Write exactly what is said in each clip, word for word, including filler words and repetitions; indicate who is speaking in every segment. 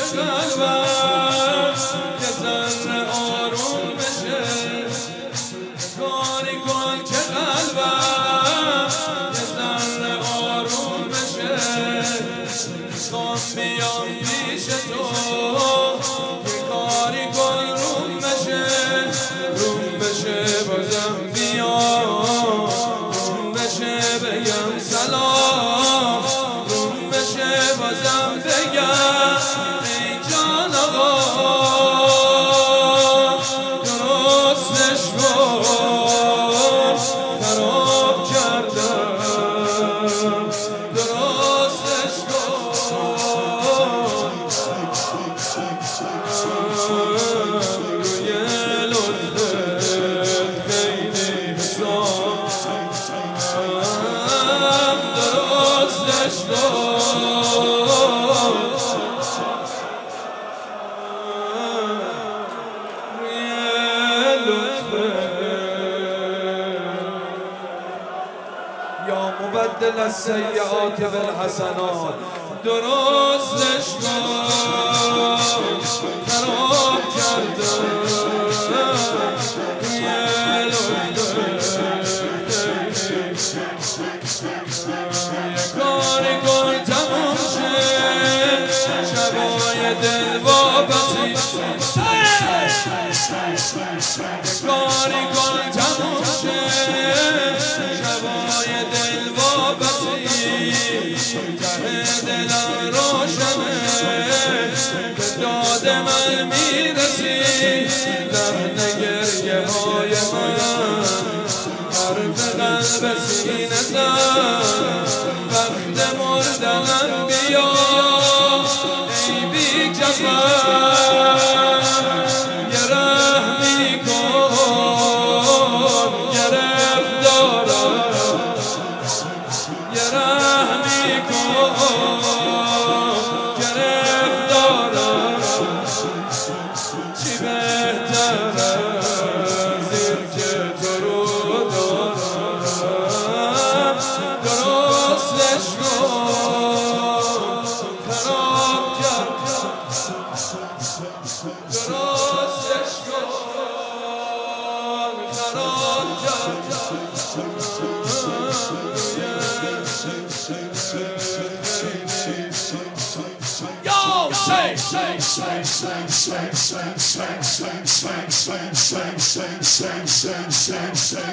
Speaker 1: قلبم یه ذره آروم بشه، کاری کن که قلبم یه ذره آروم بشه. میخوام بیام پیش تو یه کاری کن روم بشه، روم بشه بازم بیام، روم بشه بگم سلام، روم بشه بازم بگم ای جان آقا درستش کن، خراب کردم درستش کن. روی لطفت خیلی حساب درستش کن. یا مبدل السیئات بالحسنات درستش کن، خراب کردم روی یه کاری کن تموم شه شبای دل واپسی، کاری کن تموم شه شبای دل واپسی. ته دلم روشنه به داد من میرسی، لحن گریه های من حرف قلب سینه زن. وقت مردنم بیا ای بی کفن، یه رحمی کن گرفتارم، یه رحمی کن گرفتارم. چی بهتر از این که تو رو دارم درستش کن، خراب کردم درستش کن، خراب کردم. Yo, say, say, say, say, say, say, say, say, say, say, say, say, say, say,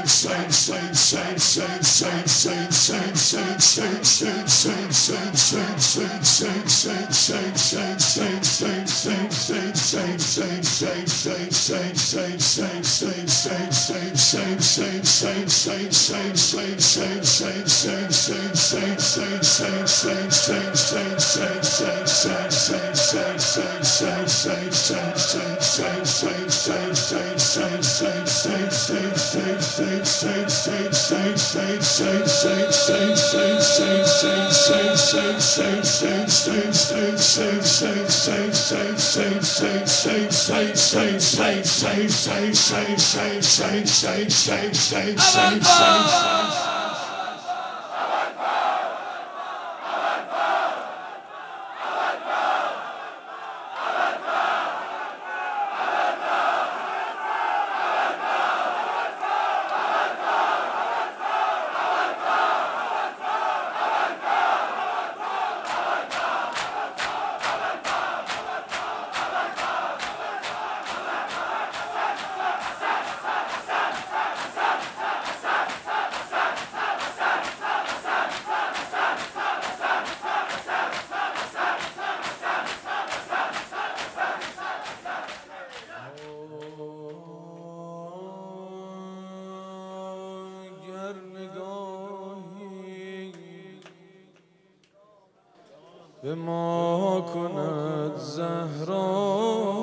Speaker 1: به ما کند زهرا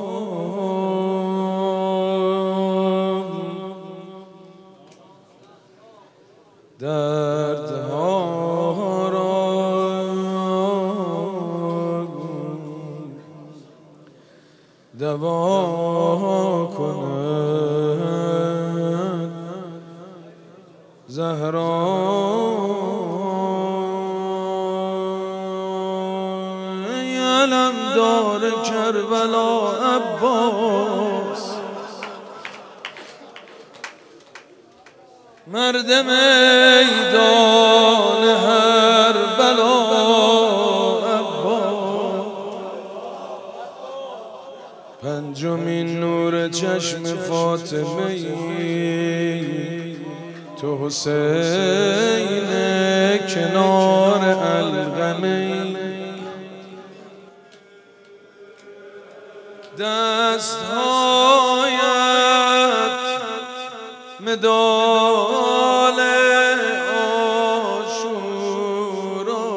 Speaker 1: دردها را دوا کند زهرا.
Speaker 2: علمدار کربلا عباس، مرد میدان هر بلا عباس، پنجمین نور چشم فاطمه ای تو حسین کنار القمه، دستهایت مدال عاشورا،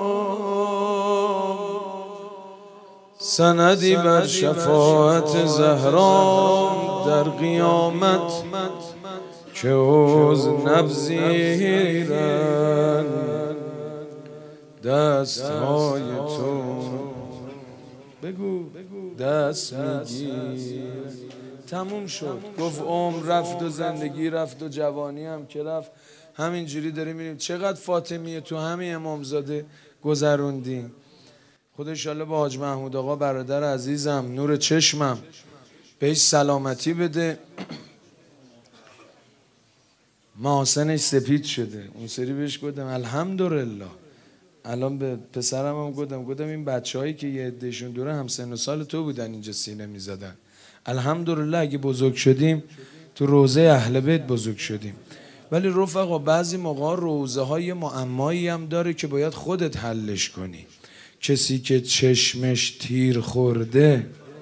Speaker 2: سندی بر شفاعت زهرا در قیامت که از نبزیرن دستهای تو، بگو دست میگیر. تموم شد، گفت عمر رفت و زندگی رفت و جوانی هم که رفت. همینجوری داریم میریم. چقدر فاطمیه تو همین امامزاده گذروندیم. خدا انشالله با حاج محمود آقا برادر عزیزم نور چشمم بهش سلامتی بده. محاسنش سپید شده. اون سری بهش گفتم الحمدلله. الان به پسرم هم گفتم گفتم این بچه‌هایی که یه عدهشون دوره هم سن و سال تو بودن اینجا سینه می‌زدن، الحمدلله اگه بزرگ شدیم تو روضه اهل بیت بزرگ شدیم. ولی رفقا بعضی موقع روضه های معمایی هم داره که باید خودت حلش کنی. کسی که چشمش تیر خورده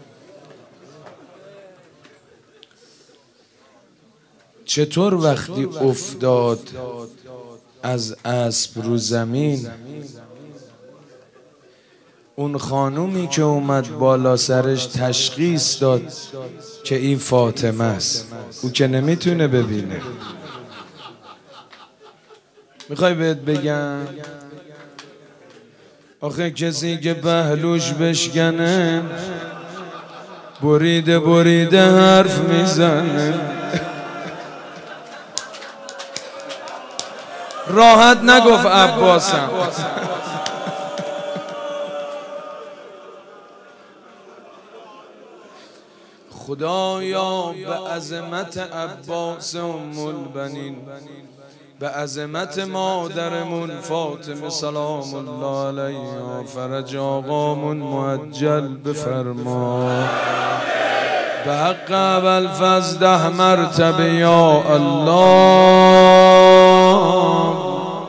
Speaker 2: چطور وقتی افتاد از اسب رو زمین، اون خانومی که اومد بالا سرش تشخیص داد که این فاطمه است، او که نمیتونه ببینه. میخوای بهت بگم آخه کسی که پهلوش بشکنه بریده بریده حرف میزنه. راحت نگفت عباسم. خدایا به عظمت عباس ام البنین، به عظمت مادرمون فاطمه سلام الله علیها فرج آقامون معجل بفرما. به حق ابوالفضل ده مرتبه یا الله.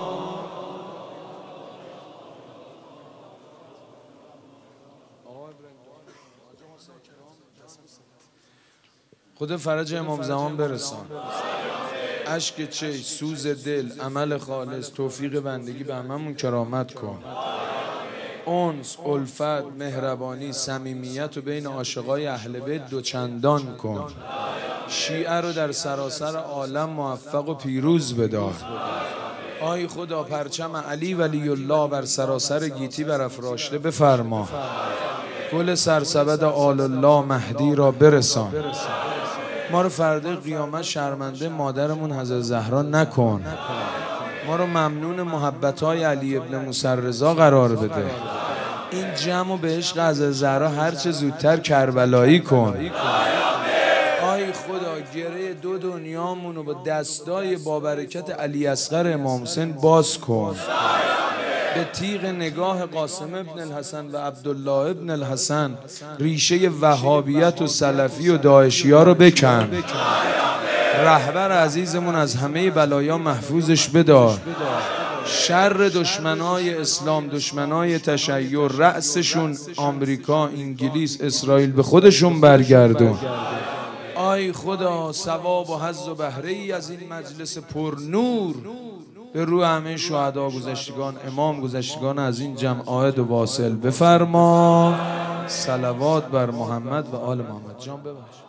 Speaker 2: خدا فرج امام زمان برسان. اشک چشم، سوز دل، عمل خالص، توفیق بندگی به هممون کرامت کن. انس، الفت، مهربانی، صمیمیت و بین عاشقای اهل بیت دوچندان کن. شیعه رو در سراسر عالم موفق و پیروز بدار. آی خدا پرچم علی ولی الله بر سراسر گیتی برافراشته بفرما. گل سرسبد آل الله مهدی را برسان. ما رو فردا قیامت شرمنده مادرمون حضرت زهرا نکن. ما رو ممنون محبت‌های علی ابن موسی رضا قرار بده. این جمع به عشق حضرت زهرا هر چه زودتر کربلایی کن. آی خدا گره دو دنیامون رو با دستای با برکت علی اصغر امام حسین باز کن. به تیغ نگاه قاسم ابن الحسن و عبدالله ابن الحسن ریشه وهابیت و سلفی و داعشی ها رو بکن. رهبر عزیزمون از همه بلایا محفوظش بدار. شر دشمنای اسلام، دشمنای تشیع، رأسشون آمریکا، انگلیس، اسرائیل به خودشون برگردون. آی خدا ثواب و حظ و بهره ای از این مجلس پر نور به روی همه شهدا گذشتگان، امام گذشتگان از این جمع عاید و واصل بفرما. صلوات بر محمد و آل محمد. جان ببخش.